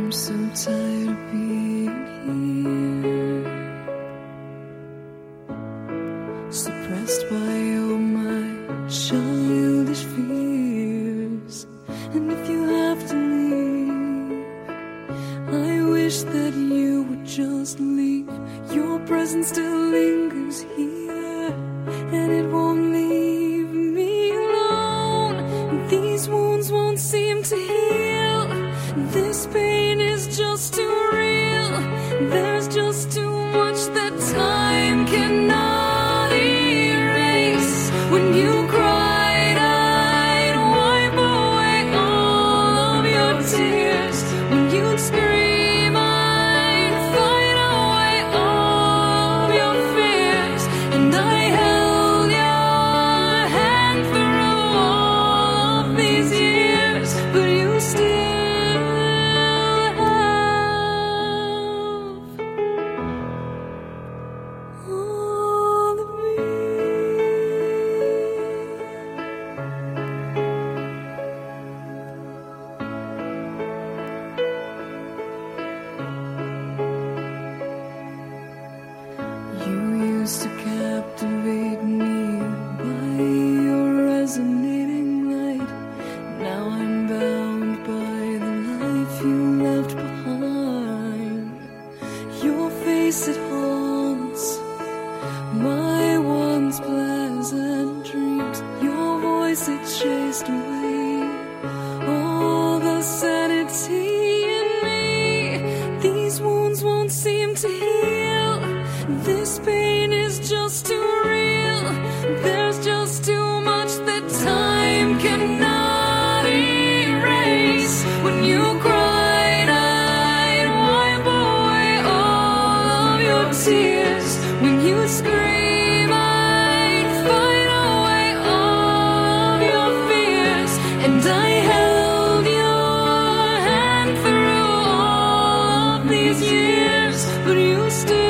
so tired of being here, suppressed by all my childish fears. And if you have to leave, I wish that you would just leave. Your presence still lingers here, and it won't leave me alone. These wounds won't seem to heal. This pain is just too real. There's just too much that time cannot erase. When you cried, I'd wipe away all of your tears. When you'd scream, I'd fight away all of your fears. And I held your hand through all of these years, but you still to captivate me by your resonating light. Now I'm bound by the life you left behind. Your face, it haunts my once pleasant dreams. Your voice, it chased away all the sanity in me. These wounds won't seem to heal. This pain is just too real. There's just too much that time cannot erase. When you cried, I'd wipe away all of your tears. When you scream, I'd fight away all of your fears. And I held your hand through all of these years, but you still